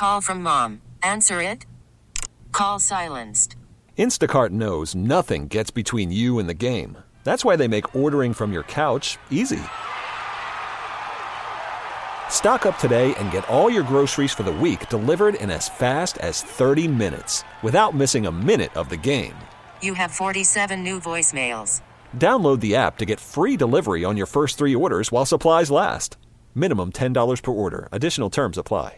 call from mom. Answer it. Call silenced. Instacart knows nothing gets between you and the game. That's why they make ordering from your couch easy. Stock up today and get all your groceries for the week delivered in as fast as 30 minutes without missing a minute of the game. You have 47 new voicemails. Download the app to get free delivery on your first 3 orders while supplies last. Minimum $10 per order. Additional terms apply.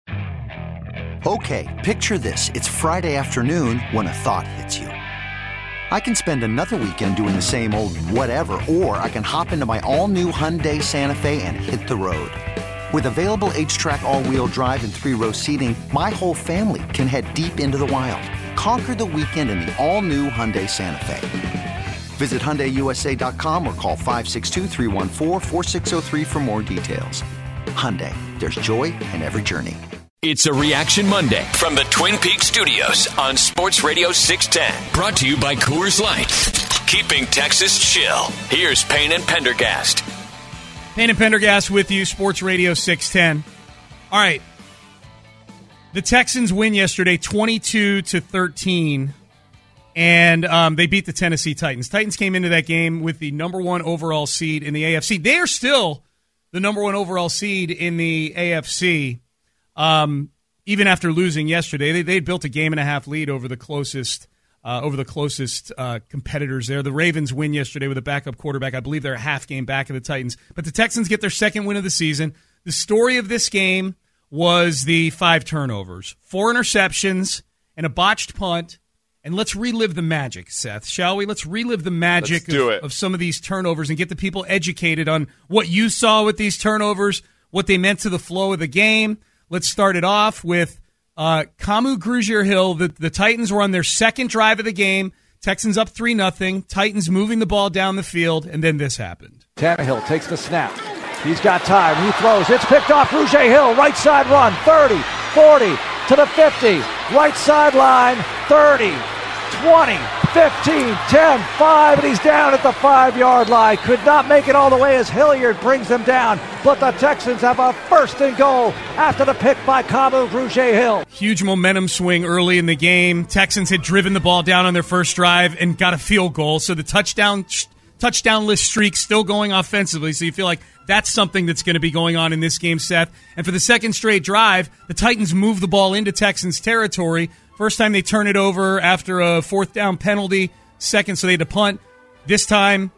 Okay, picture this. It's Friday afternoon when a thought hits you. I can spend another weekend doing the same old whatever, or I can hop into my all-new Hyundai Santa Fe and hit the road. With available H-Track all-wheel drive and 3-row seating, my whole family can head deep into the wild. Conquer the weekend in the all-new Hyundai Santa Fe. Visit HyundaiUSA.com or call 562-314-4603 for more details. Hyundai, there's joy in every journey. It's a Reaction Monday from the Twin Peaks Studios on Sports Radio 610. Brought to you by Coors Light. Keeping Texas chill. Here's Payne and Pendergast. Payne and Pendergast with you, Sports Radio 610. All right. The Texans win yesterday 22-13, and they beat the Tennessee Titans. Titans came into that game with the number 1 overall seed in the AFC. They are still the number 1 overall seed in the AFC. Even after losing yesterday, they built a game-and-a-half lead over the closest competitors there. The Ravens win yesterday with a backup quarterback. I believe they're a half game back of the Titans. But the Texans get their second win of the season. The story of this game was the 5 turnovers, 4 interceptions, and a botched punt. And let's relive the magic, Seth, shall we? Let's relive the magic of some of these turnovers and get the people educated on what you saw with these turnovers, what they meant to the flow of the game. Let's start it off with Kamu Grugier-Hill. The Titans were on their second drive of the game. Texans up 3-0. Titans moving the ball down the field, and then this happened. Tannehill takes the snap. He's got time. He throws. It's picked off. Grugier-Hill, right side run, 30, 40, to the 50. Right sideline, 30, 20, 15, 10, 5, and he's down at the 5-yard line. Could not make it all the way as Hilliard brings them down, but the Texans have a first and goal after the pick by Kamu Grugier-Hill. Huge momentum swing early in the game. Texans had driven the ball down on their first drive and got a field goal, so the touchdown-less streak still going offensively, so you feel like that's something that's going to be going on in this game, Seth. And for the second straight drive, the Titans move the ball into Texans territory. First time they turn it over after a 4th down penalty. Second, so they had to punt. This time,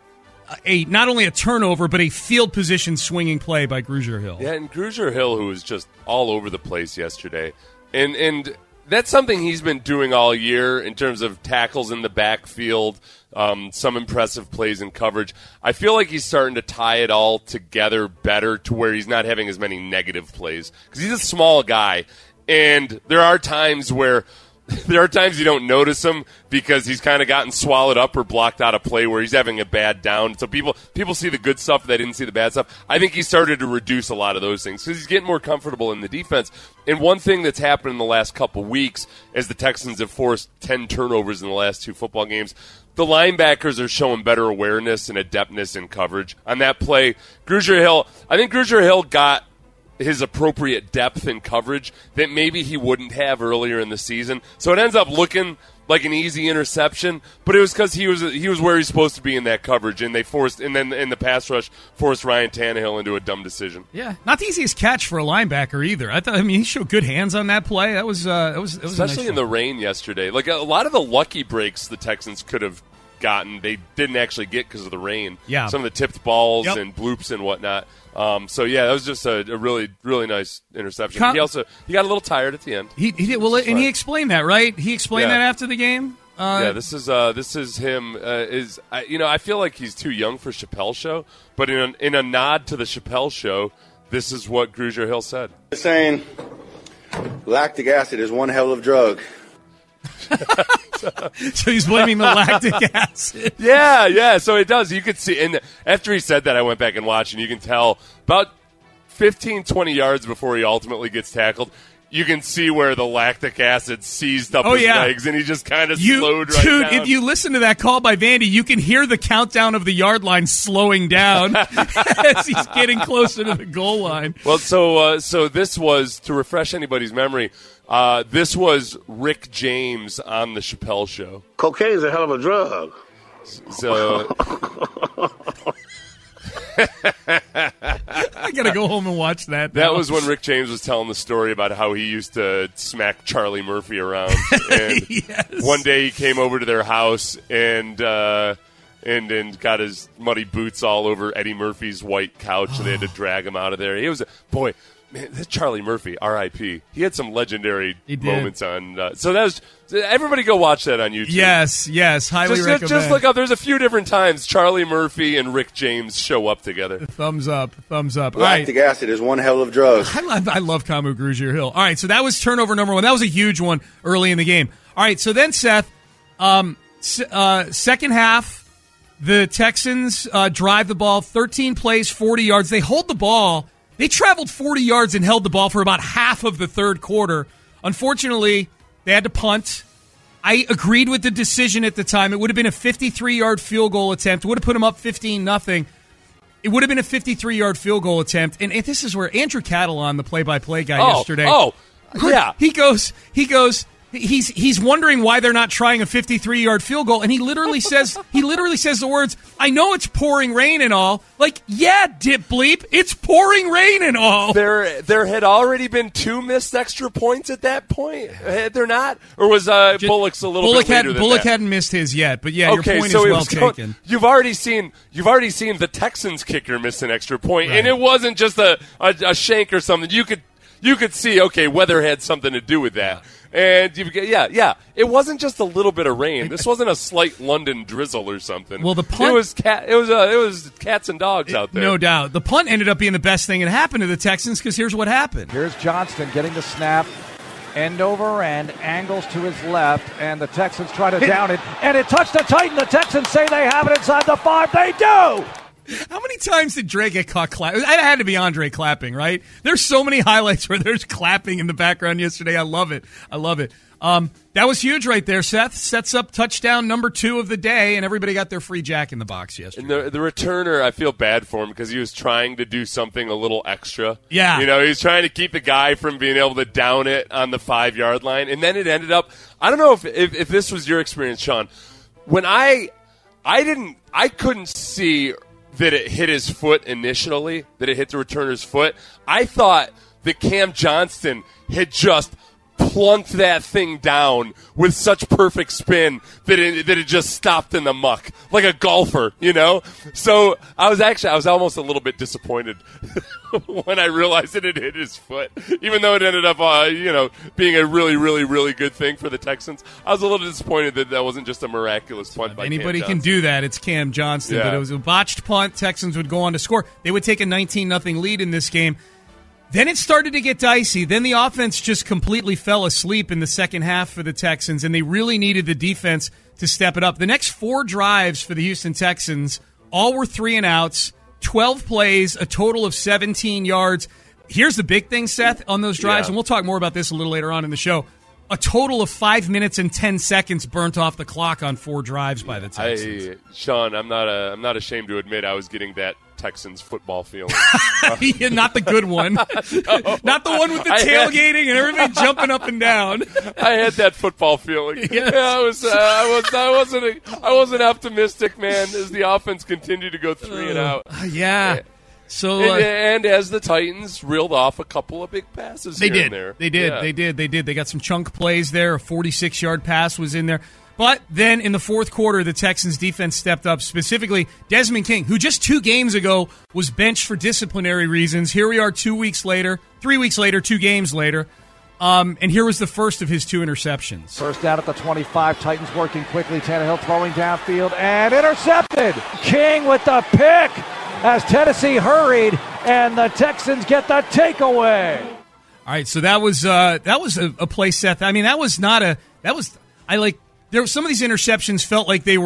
not only a turnover, but a field position swinging play by Grugier-Hill. Yeah, and Grugier-Hill, who was just all over the place yesterday. And that's something he's been doing all year in terms of tackles in the backfield, some impressive plays in coverage. I feel like he's starting to tie it all together better to where he's not having as many negative plays. Because he's a small guy, and there are times where you don't notice him because he's kind of gotten swallowed up or blocked out of play where he's having a bad down. So people see the good stuff, they didn't see the bad stuff. I think he started to reduce a lot of those things because he's getting more comfortable in the defense. And one thing that's happened in the last couple weeks as the Texans have forced 10 turnovers in the last 2 football games, the linebackers are showing better awareness and adeptness in coverage. On that play, I think Grugier-Hill got his appropriate depth in coverage that maybe he wouldn't have earlier in the season. So it ends up looking like an easy interception, but it was because he was where he's supposed to be in that coverage, and then in the pass rush forced Ryan Tannehill into a dumb decision. Yeah, not the easiest catch for a linebacker either. He showed good hands on that play. That was especially in the rain yesterday. Like a lot of the lucky breaks the Texans could have gotten, they didn't actually get because of the rain. Yeah, some of the tipped balls and bloops and whatnot. So yeah, that was just a really, really nice interception. He got a little tired at the end. He did well, and he explained that, right? He explained that after the game. This is him. I feel like he's too young for Chappelle Show, but in a nod to the Chappelle Show, this is what Grugier-Hill said. Saying lactic acid is one hell of a drug. So he's blaming the lactic acid. Yeah. So it does. You could see, and after he said that, I went back and watched, and you can tell about 15, 20 yards before he ultimately gets tackled, you can see where the lactic acid seized up his legs, and he just kind of slowed right down. down. If you listen to that call by Vandy, you can hear the countdown of the yard line slowing down as he's getting closer to the goal line. Well, so this was, to refresh anybody's memory, this was Rick James on the Chappelle Show. Cocaine's a hell of a drug. So I gotta go home and watch that. That was when Rick James was telling the story about how he used to smack Charlie Murphy around. And one day he came over to their house and got his muddy boots all over Eddie Murphy's white couch, and they had to drag him out of there. He was man, that's Charlie Murphy, R.I.P. He had some legendary moments on. So that was. Everybody go watch that on YouTube. Yes, highly recommend. Just look up. There's a few different times Charlie Murphy and Rick James show up together. Thumbs up. Lactic acid is one hell of a drug. I love Kamu Grugier-Hill. All right, so that was turnover number 1. That was a huge one early in the game. All right, so then, Seth, second half, the Texans drive the ball, 13 plays, 40 yards. They hold the ball. They traveled 40 yards and held the ball for about half of the third quarter. Unfortunately, they had to punt. I agreed with the decision at the time. It would have been a 53-yard field goal attempt. It would have put them up 15-0. It would have been a 53-yard field goal attempt. And this is where Andrew Catalon, the play-by-play guy yesterday. Yeah. He goes, he's wondering why they're not trying a 53-yard field goal, and he literally says the words, "I know it's pouring rain and all." Like, yeah, dip bleep, it's pouring rain and all. There had already been 2 missed extra points at that point. Had there not? Or was Bullock's a little bit later than Bullock that? hadn't missed his yet, but yeah, okay, your point so is well taken. You've already seen the Texans kicker miss an extra point, and it wasn't just a shank or something. You could see, okay, weather had something to do with that. And it wasn't just a little bit of rain. This wasn't a slight London drizzle or something. Well, the punt, it was cats and dogs out there. No doubt. The punt ended up being the best thing that happened to the Texans, because here's what happened. Here's Johnston getting the snap, end over end, angles to his left, and the Texans try to down it, and it touched the Titan. The Texans say they have it inside the 5. They do. How many times did Dre get caught clapping? It had to be Andre clapping, right? There's so many highlights where there's clapping in the background yesterday. I love it. That was huge right there, Seth. Sets up touchdown number 2 of the day, and everybody got their free Jack in the Box yesterday. And the returner, I feel bad for him because he was trying to do something a little extra. Yeah. He was trying to keep the guy from being able to down it on the 5-yard line. And then it ended up, I don't know if this was your experience, Sean. When I couldn't see that it hit his foot initially, that it hit the returner's foot. I thought that Cam Johnston had just plunked that thing down with such perfect spin that it just stopped in the muck, like a golfer, So I was almost a little bit disappointed when I realized that it hit his foot, even though it ended up, being a really, really, really good thing for the Texans. I was a little disappointed that wasn't just a miraculous punt by anybody Cam can Johnston. do that. It's Cam Johnston, Yeah. but it was a botched punt. Texans would go on to score. They would take a 19-0 lead in this game. Then it started to get dicey. Then the offense just completely fell asleep in the second half for the Texans, and they really needed the defense to step it up. The next 4 drives for the Houston Texans, all were 3-and-outs, 12 plays, a total of 17 yards. Here's the big thing, Seth, on those drives, and we'll talk more about this a little later on in the show. A total of 5 minutes and 10 seconds burnt off the clock on 4 drives by the Texans. Sean, I'm not ashamed to admit I was getting that Texans football feeling. Yeah, not the good one. No. Not the one with the tailgating and everybody jumping up and down. I had that football feeling. Yes. Yeah, I wasn't optimistic, man, as the offense continued to go 3 and out. Yeah. So and as the Titans reeled off a couple of big passes here and there. They did. They got some chunk plays there. A 46-yard pass was in there. But then in the fourth quarter, the Texans defense stepped up, specifically Desmond King, who just 2 games ago was benched for disciplinary reasons. Here we are 3 weeks later, 2 games later. And here was the first of his 2 interceptions. First down at the 25. Titans working quickly. Tannehill throwing downfield and intercepted. King with the pick as Tennessee hurried, and the Texans get the takeaway. All right, so that was a play, Seth. I mean, there were some of these interceptions felt like they were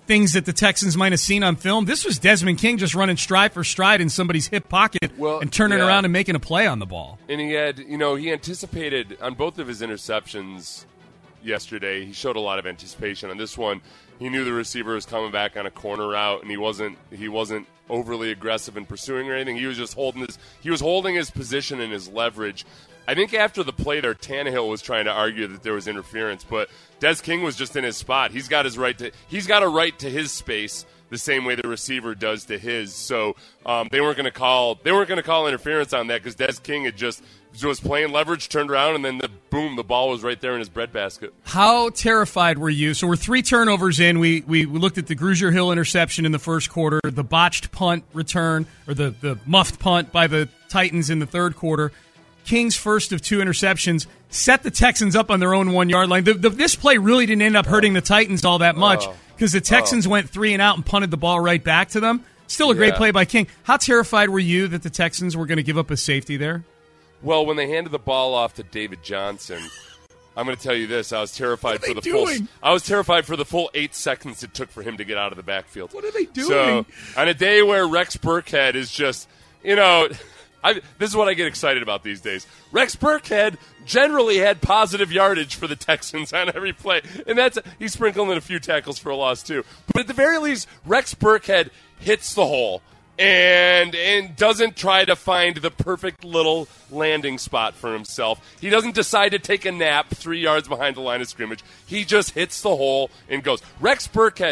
things that the Texans might have seen on film. This was Desmond King just running stride for stride in somebody's hip pocket and turning around and making a play on the ball. And he had, he anticipated on both of his interceptions yesterday. He showed a lot of anticipation. On this one, he knew the receiver was coming back on a corner route, and he wasn't overly aggressive in pursuing or anything. He was just holding his position and his leverage. I think after the play there, Tannehill was trying to argue that there was interference, but Des King was just in his spot. He's got a right to his space the same way the receiver does to his. So they weren't going to call interference on that because Des King was playing leverage, turned around, and then the ball was right there in his breadbasket. How terrified were you? So we're 3 turnovers in. We looked at the Grugier Hill interception in the first quarter, the botched punt return, or the muffed punt by the Titans in the third quarter. King's first of 2 interceptions set the Texans up on their own 1-yard line. This play really didn't end up hurting the Titans all that much because the Texans went 3 and out and punted the ball right back to them. Still a great play by King. How terrified were you that the Texans were going to give up a safety there? Well, when they handed the ball off to David Johnson, I'm going to tell you this: I was terrified for the full 8 seconds it took for him to get out of the backfield. What are they doing? So, on a day where Rex Burkhead is just, this is what I get excited about these days. Rex Burkhead generally had positive yardage for the Texans on every play, and he's sprinkling in a few tackles for a loss too. But at the very least, Rex Burkhead hits the hole and doesn't try to find the perfect little landing spot for himself. He doesn't decide to take a nap 3 yards behind the line of scrimmage. He just hits the hole and goes. Rex Burkhead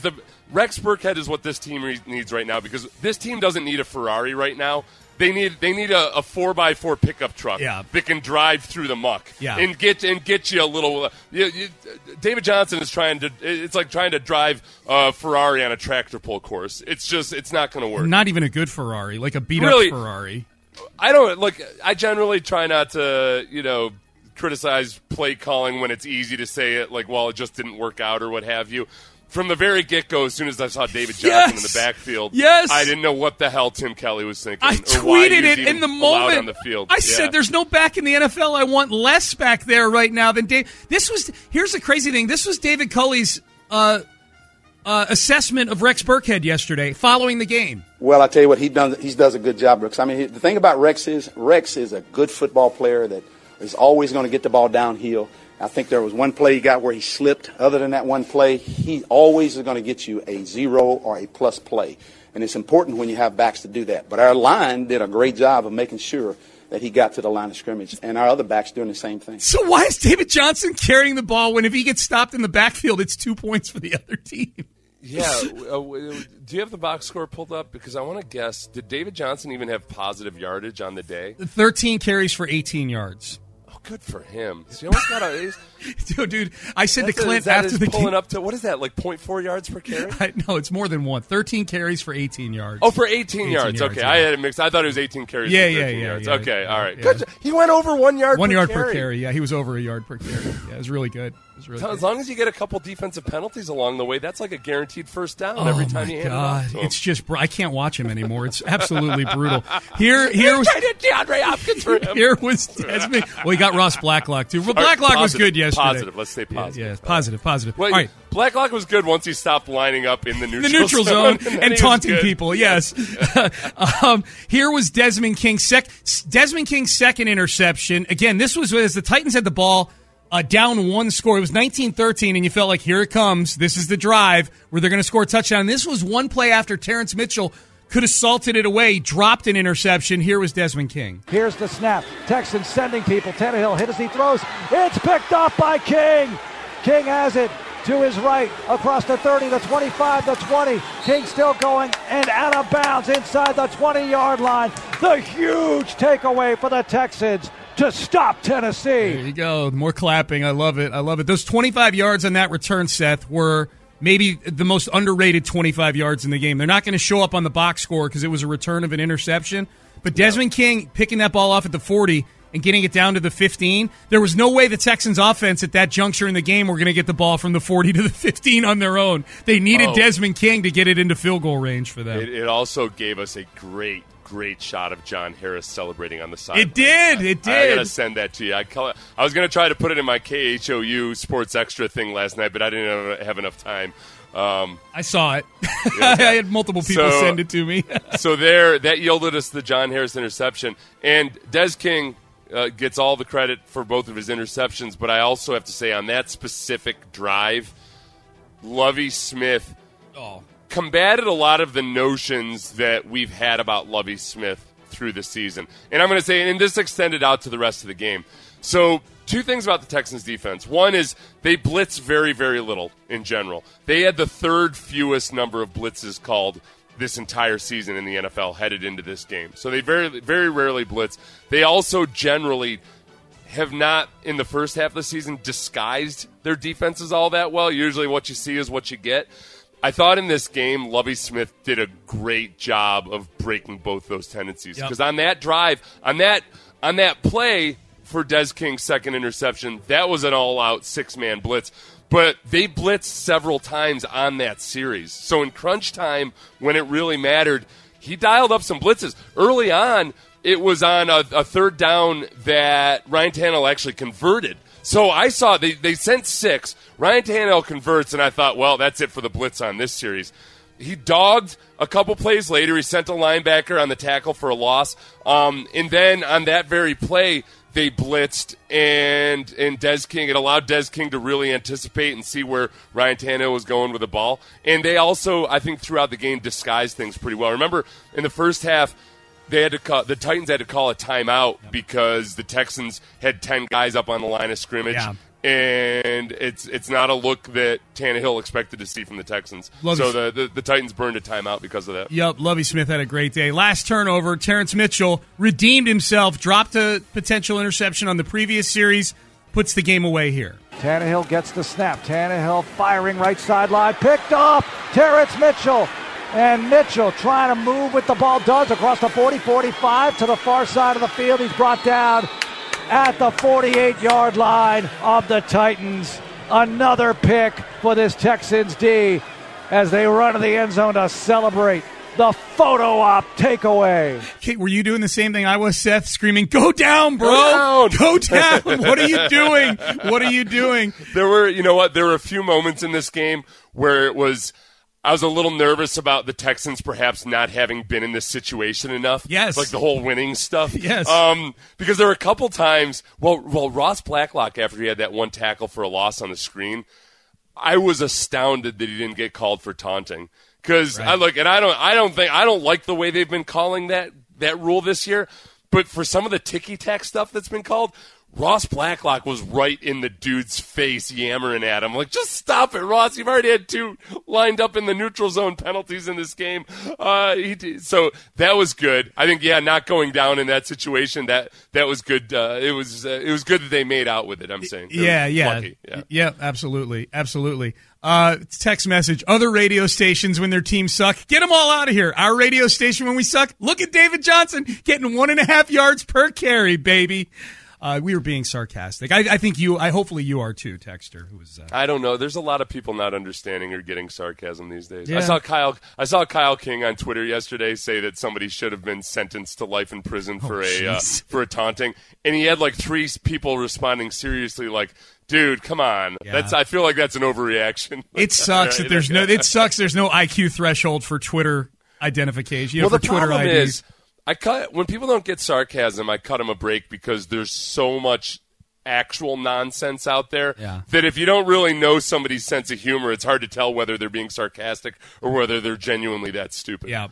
is what this team needs right now, because this team doesn't need a Ferrari right now. They need a 4x4 pickup truck that can drive through the muck and get you a little. David Johnson is it's like trying to drive a Ferrari on a tractor pull course. It's not going to work. Not even a good Ferrari, like a beat up Ferrari. I generally try not to criticize play calling when it's easy to say it, like, well, it just didn't work out or what have you. From the very get-go, as soon as I saw David Johnson in the backfield, I didn't know what the hell Tim Kelly was thinking. I tweeted it in the moment. On the field. I said, "There's no back in the NFL. I want less back there right now than Dave." Here's the crazy thing. This was David Culley's assessment of Rex Burkhead yesterday, following the game. Well, I tell you what, he does a good job, Brooks. I mean, the thing about Rex is a good football player that is always going to get the ball downhill. I think there was one play he got where he slipped. Other than that one play, he always is going to get you a 0 or a plus play. And it's important when you have backs to do that. But our line did a great job of making sure that he got to the line of scrimmage. And our other backs doing the same thing. So why is David Johnson carrying the ball when if he gets stopped in the backfield, it's 2 points for the other team? Yeah. Do you have the box score pulled up? Because I want to guess, did David Johnson even have positive yardage on the day? 13 carries for 18 yards. Good for him. He almost got dude, I said to Clint after the pulling game, up to, what is that, like 0.4 yards per carry? No, it's more than one. 13 carries for 18 yards. Oh, for 18 yards. Okay, I had it mixed. I thought it was 18 carries for 13 yards. Okay, all right. Yeah. Good. He went over 1 yard per carry. 1 yard per carry. Yeah, he was over a yard per carry. Yeah, it was really good. As long as you get a couple defensive penalties along the way, that's like a guaranteed first down every time you hand it off to him. It's just, I can't watch him anymore. It's absolutely brutal. Here was DeAndre Hopkins for him. Here was Desmond. Well, he got Ross Blacklock too. Well, Blacklock was good yesterday. Positive. Let's stay positive. Yeah, positive. Well, all right. Blacklock was good once he stopped lining up in the neutral zone and taunting people. Yes. Here was Desmond King's second interception. Again, this was as the Titans had the ball. Down one score. It was 19-13, and you felt like, here it comes. This is the drive where they're going to score a touchdown. This was one play after Terrence Mitchell could have salted it away, dropped an interception. Here was Desmond King. Here's the snap. Texans sending people. Tannehill hit as he throws. It's picked off by King. King has it to his right across the 30, the 25, the 20. King still going and out of bounds inside the 20-yard line. The huge takeaway for the Texans to stop Tennessee. There you go. More clapping. I love it. Those 25 yards on that return, Seth, were maybe the most underrated 25 yards in the game. They're not going to show up on the box score because it was a return of an interception. But Desmond King picking that ball off at the 40 and getting it down to the 15, there was no way the Texans offense at that juncture in the game were going to get the ball from the 40 to the 15 on their own. They needed Desmond King to get it into field goal range for them. It also gave us a great shot of John Harris celebrating on the side. It did. I got to send that to you. I was going to try to put it in my KHOU Sports Extra thing last night, but I didn't have enough time. I saw it. I had multiple people send it to me. So that yielded us the John Harris interception. And Des King gets all the credit for both of his interceptions, but I also have to say on that specific drive, Lovie Smith combated a lot of the notions that we've had about Lovie Smith through the season. And I'm going to say, and this extended out to the rest of the game. So two things about the Texans defense. One is they blitz very, very little in general. They had the third fewest number of blitzes called this entire season in the NFL headed into this game. So they very, very rarely blitz. They also generally have not, in the first half of the season, disguised their defenses all that well. Usually what you see is what you get. I thought in this game, Lovie Smith did a great job of breaking both those tendencies. Because on that drive, on that play for Des King's second interception, that was an all-out six-man blitz. But they blitzed several times on that series. So in crunch time, when it really mattered, he dialed up some blitzes. Early on, it was on a third down that Ryan Tannehill actually converted. So I saw they sent 6. Ryan Tannehill converts, and I thought, well, that's it for the blitz on this series. He dogged a couple plays later. He sent a linebacker on the tackle for a loss. And then on that very play, they blitzed, and Des King, it allowed Des King to really anticipate and see where Ryan Tannehill was going with the ball. And they also, I think, throughout the game, disguised things pretty well. Remember, in the first half, the Titans had to call a timeout because the Texans had 10 guys up on the line of scrimmage. Yeah. And it's not a look that Tannehill expected to see from the Texans. So the Titans burned a timeout because of that. Yep, Lovie Smith had a great day. Last turnover, Terrence Mitchell redeemed himself, dropped a potential interception on the previous series, puts the game away here. Tannehill gets the snap. Tannehill firing right sideline, picked off Terrence Mitchell. And Mitchell trying to move with the ball, does across the 40-45 to the far side of the field. He's brought down at the 48-yard line of the Titans. Another pick for this Texans D as they run to the end zone to celebrate the photo op takeaway. Kate, were you doing the same thing I was, Seth, screaming, "Go down, bro! Go down! What are you doing? What are you doing?" There were a few moments in this game where I was a little nervous about the Texans perhaps not having been in this situation enough. Yes. Like the whole winning stuff. Yes. Because there were a couple times, Ross Blacklock, after he had that one tackle for a loss on the screen, I was astounded that he didn't get called for taunting. Because I don't like the way they've been calling that rule this year. But for some of the ticky-tack stuff that's been called, Ross Blacklock was right in the dude's face yammering at him. Like, just stop it, Ross. You've already had 2 lined up in the neutral zone penalties in this game. So that was good. I think, not going down in that situation, that was good. It was good that they made out with it, I'm saying. Lucky. Yeah, absolutely. Absolutely. Text message, other radio stations when their teams suck, get them all out of here. Our radio station when we suck, look at David Johnson getting 1.5 yards per carry, baby. We were being sarcastic. I think hopefully you are too, Texter. Who was I don't know. There's a lot of people not understanding or getting sarcasm these days. Yeah. I saw Kyle King on Twitter yesterday say that somebody should have been sentenced to life in prison for a taunting, and he had like 3 people responding seriously, like, dude, come on. Yeah. I feel like that's an overreaction. It sucks that there's no IQ threshold for Twitter identification. Well, for the Twitter problem IDs. is, when people don't get sarcasm, I cut them a break because there's so much actual nonsense out there that if you don't really know somebody's sense of humor, it's hard to tell whether they're being sarcastic or whether they're genuinely that stupid. Yeah.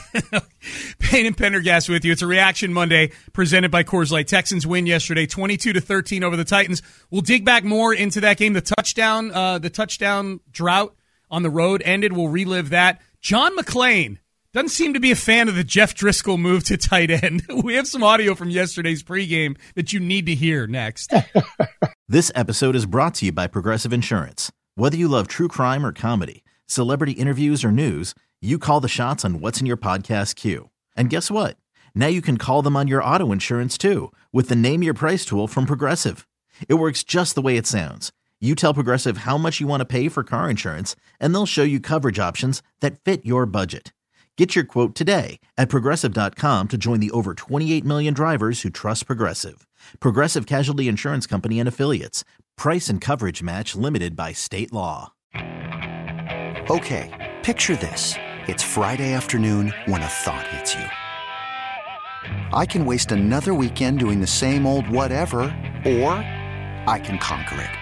Payne and Pendergast with you. It's a Reaction Monday presented by Coors Light. Texans win yesterday, 22-13 over the Titans. We'll dig back more into that game. The touchdown drought on the road ended. We'll relive that. John McClain doesn't seem to be a fan of the Jeff Driscoll move to tight end. We have some audio from yesterday's pregame that you need to hear next. This episode is brought to you by Progressive Insurance. Whether you love true crime or comedy, celebrity interviews or news, you call the shots on what's in your podcast queue. And guess what? Now you can call them on your auto insurance too with the Name Your Price tool from Progressive. It works just the way it sounds. You tell Progressive how much you want to pay for car insurance, and they'll show you coverage options that fit your budget. Get your quote today at Progressive.com to join the over 28 million drivers who trust Progressive. Progressive Casualty Insurance Company and Affiliates. Price and coverage match limited by state law. Okay, picture this. It's Friday afternoon when a thought hits you. I can waste another weekend doing the same old whatever, or I can conquer it.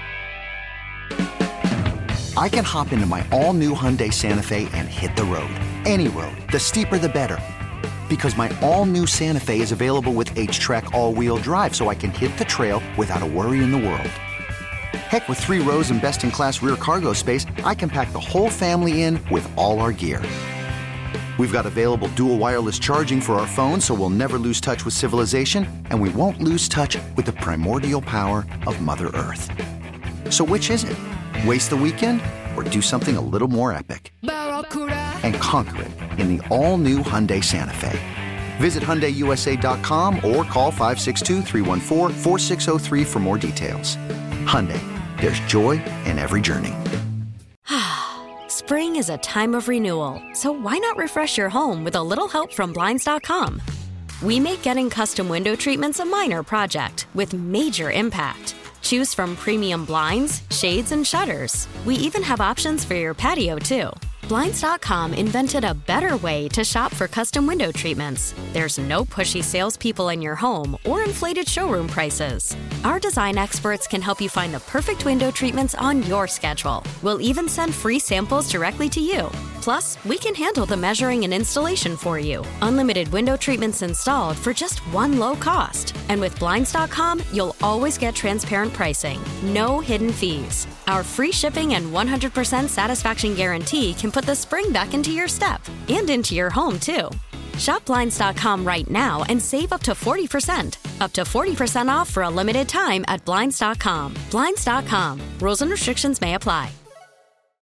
I can hop into my all-new Hyundai Santa Fe and hit the road. Any road. The steeper the better. Because my all-new Santa Fe is available with H-Track all-wheel drive, so I can hit the trail without a worry in the world. Heck, with 3 rows and best-in-class rear cargo space, I can pack the whole family in with all our gear. We've got available dual wireless charging for our phones, so we'll never lose touch with civilization, and we won't lose touch with the primordial power of Mother Earth. So which is it? Waste the weekend or do something a little more epic? And conquer it in the all-new Hyundai Santa Fe. Visit HyundaiUSA.com or call 562-314-4603 for more details. Hyundai, there's joy in every journey. Spring is a time of renewal, so why not refresh your home with a little help from Blinds.com? We make getting custom window treatments a minor project with major impact. Choose from premium blinds, shades, and shutters. We even have options for your patio, too. Blinds.com invented a better way to shop for custom window treatments. There's no pushy salespeople in your home or inflated showroom prices. Our design experts can help you find the perfect window treatments on your schedule. We'll even send free samples directly to you. Plus, we can handle the measuring and installation for you. Unlimited window treatments installed for just one low cost. And with Blinds.com, you'll always get transparent pricing. No hidden fees. Our free shipping and 100% satisfaction guarantee can put the spring back into your step and into your home, too. Shop Blinds.com right now and save up to 40%. Up to 40% off for a limited time at Blinds.com. Blinds.com. Rules and restrictions may apply.